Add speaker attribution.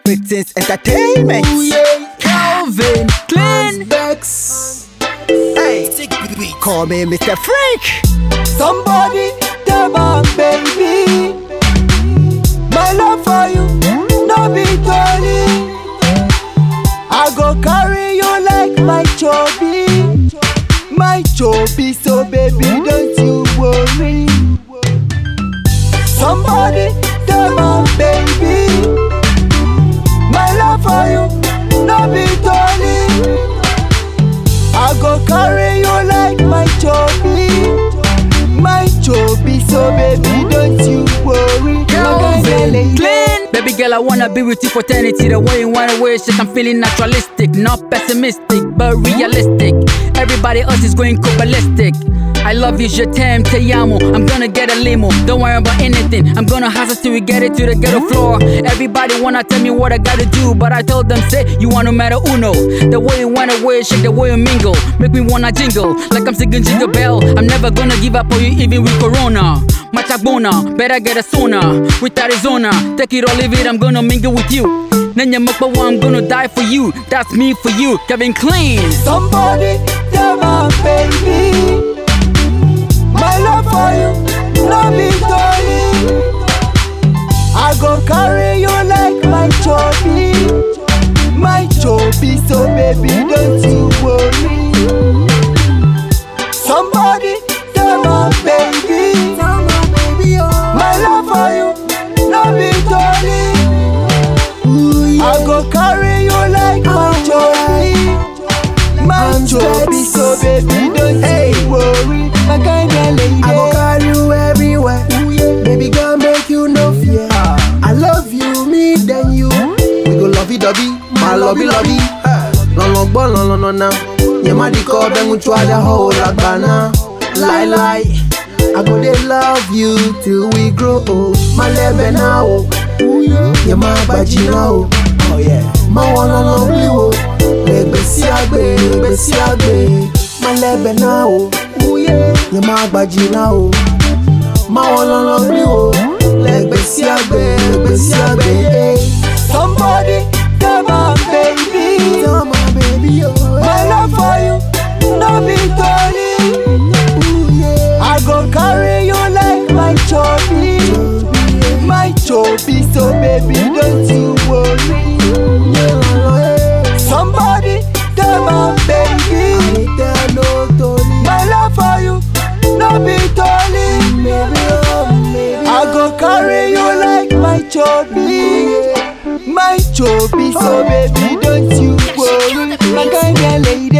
Speaker 1: Everything's entertainment.
Speaker 2: Ooh, yeah.
Speaker 3: Calvin Klein.
Speaker 2: Bex.
Speaker 1: Hey, call me Mr. Frank.
Speaker 2: Somebody tell my baby, my love for you, no be totally. I go carry you like my chubby, so baby don't you worry. Somebody tell my baby, my love for you, no be totally. I go carry you like my chubby, so baby don't you worry.
Speaker 3: Calvin Klein. Baby girl, I wanna be with you for eternity. The way you wanna wish it, I'm feeling naturalistic, not pessimistic, but realistic. Everybody else is going ballistic. I love you, je t'aime, te amo. I'm gonna get a limo, don't worry about anything. I'm gonna hustle till we get it to the ghetto floor. Everybody wanna tell me what I gotta do, but I told them, say, you want numero uno. The way you wanna wear, shake the way you mingle, make me wanna jingle, like I'm singing Jingle Bell. I'm never gonna give up on you even with Corona. Machagona, better get a sooner. With Arizona, take it or leave it, I'm gonna mingle with you. Nanya Mokbawa, I'm gonna die for you. That's me for you, Calvin Klein.
Speaker 2: Somebody tell my baby, my love for you, no be totally. I go carry you like my chubby, so baby don't you worry. Somebody tell my baby, my love for you, no be totally. I go carry you like my chubby, so baby don't you worry. My kind of lady,
Speaker 4: I go carry you everywhere. Baby girl, make you no fear. I love you, me then you. We go lovey dovey, my lovey. Long ball, no now. Yeah, my dico, then we try the whole Agbana. Lie. I go they love you till we grow old. My lebe now, yeah, my baji now. Oh yeah, my one on blue. Besi agbe. My lebe now, yeah, my baji now. My one on blue. Besi agbe.
Speaker 2: Somebody tell my baby, my love for you, no be totally. I go carry you like my chubby, so baby don't you worry. Somebody tell my baby, my love for you, no be totally. I go carry you like my chubby, so baby don't you worry. My kind of lady.